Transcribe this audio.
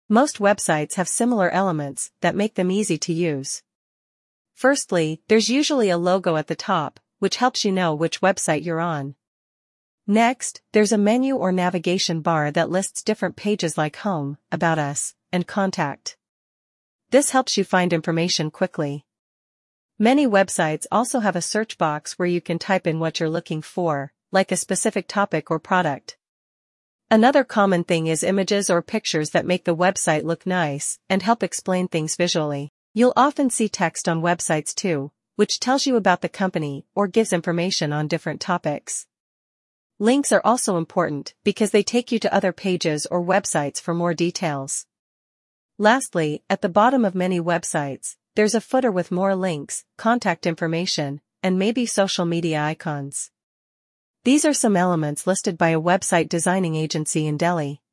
Most websites have similar elements that make them easy to use. Firstly, there's usually a logo at the top, which helps you know which website you're on. Next, there's a menu or navigation bar that lists different pages like Home, About Us, and Contact. This helps you find information quickly. Many websites also have a search box where you can type in what you're looking for, like a specific topic or product. Another common thing is images or pictures that make the website look nice and help explain things visually. You'll often see text on websites too, which tells you about the company or gives information on different topics. Links are also important because they take you to other pages or websites for more details. Lastly, at the bottom of many websites, there's a footer with more links, contact information, and maybe social media icons. These are some elements listed by a website designing agency in Delhi.